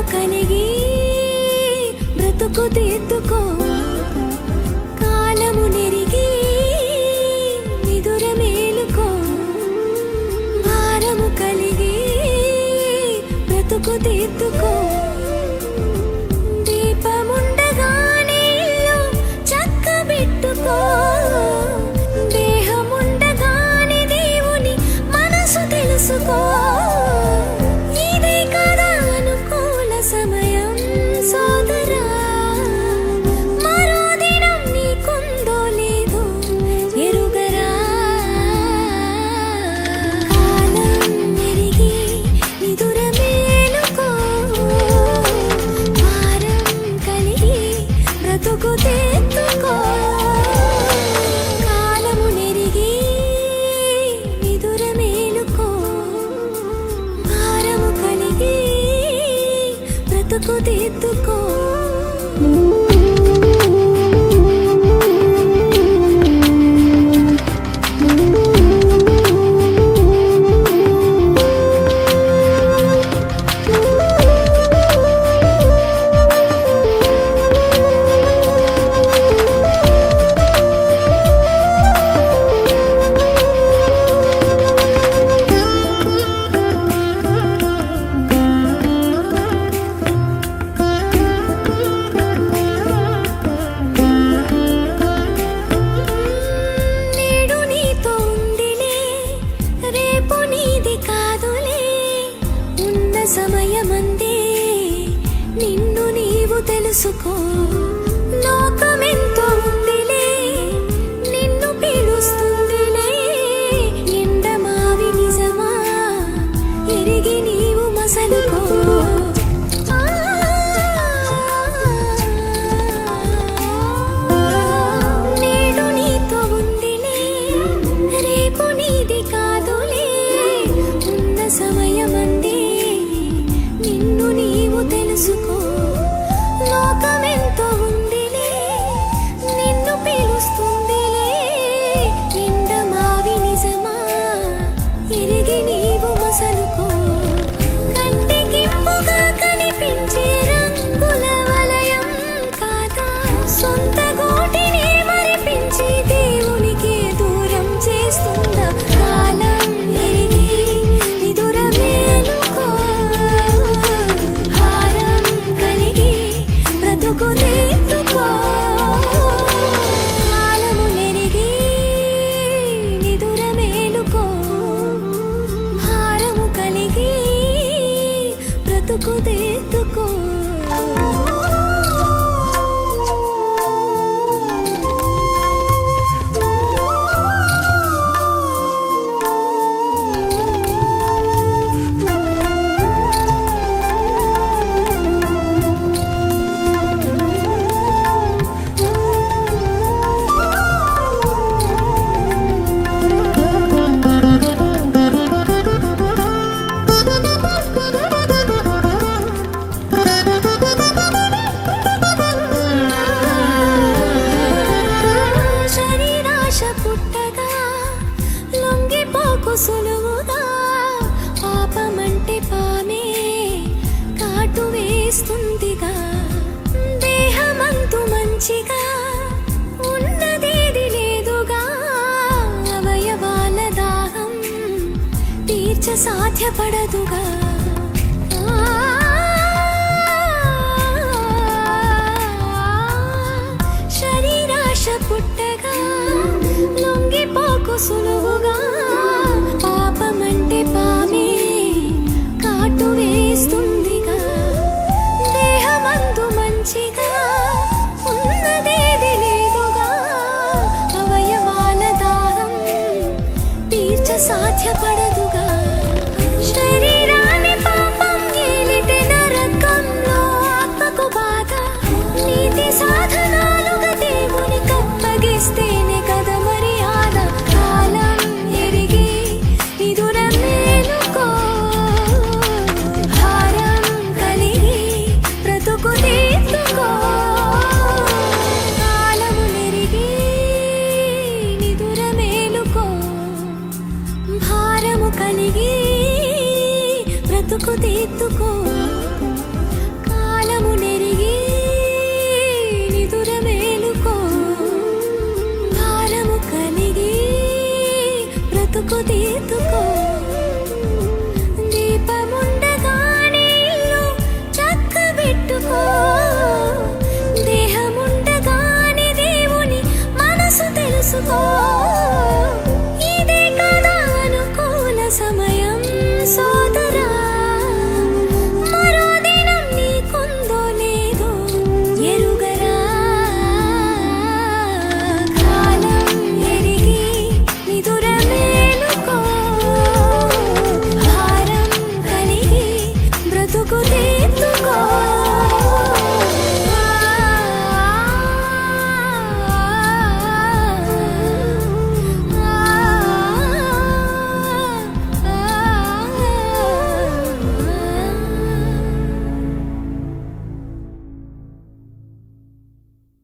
కలిగి బ్రతుకు తీర్చుకో కాలము నెరిగి నిదుర మేలుకో భారము కలిగి బ్రతుకు తీర్చుకో దీపముండగానే ఇల్లు చక్కబెట్టుకో దేహముండగానే దేవుని మనసు తెలుసుకో సమయం సోదరా మరో దినం నీకుందో లేదో ఎరుగరా కాలం మెరిగి నిదుర మేలుకో భారం కలిగి బ్రతుకు తెత్తుకో కాలము నెరిగి నిదుర మేలుకో భారము కలిగి బ్రతుకు తీర్చుకో సమయమందే నిన్ను నీవు తెలుసుకో లోకమెంతో ఉందిలే నిన్ను పిలుస్తుందిలే ఎండమావి నిజమా ఎరిగి నీవు మసలుకో నేడు నీతో ఉందిలే రేపు నీది కాదులే ఉన్న సమయమందే నిన్ను నీవు తెలుసుకో లోకమెంతో ఉందిలే నిన్ను పిలుస్తుందిలే ఎండమావి నిజమా ఎరిగి నీవు మసలుకో కంటికింపుగా కనిపించే రంగుల వలయం కాదా సొంత గోటిని మరిపించి దేవునికి దూరం చేస్తుందా కాలం ఎరిగి నిదుర మేలుకో బ్రతుకు తీర్చుకో కాలము నెరిగి నిదుర మేలుకో భారము కలిగి బ్రతుకు తీర్చుకో సులువుగా పాపమంటే పామే కాటు వేస్తుందిగా దేహమంతు మంచిగా ఉన్నదేది లేదుగా అవయవాల దాహం తీర్చ సాధ్యపడదుగా శరీరాశ పుట్టగా లొంగిపోకు సులువుగా పాపమంటే పామే కాటు వేస్తుందిగా దేహమందు మంచిగా ఉన్నదేది లేదుగా అవయవాల దాహం తీర్చ సాధ్యపడదుగా శరీరాన్ని పాపం ఏలితే నరకంలో ఆత్మకు బాధ నీతి సాధనాలుగా దేవుని కప్పగిస్తేనే కదా మర్యాద కాలం ఎరిగి నిదుర మేలుకో భారం కలిగి బ్రతుకు తీర్చుకో కాలము నెరిగి నిదుర మేలుకో భారము కలిగి బ్రతుకు తీర్చుకో బ్రతుకు తీర్చుకో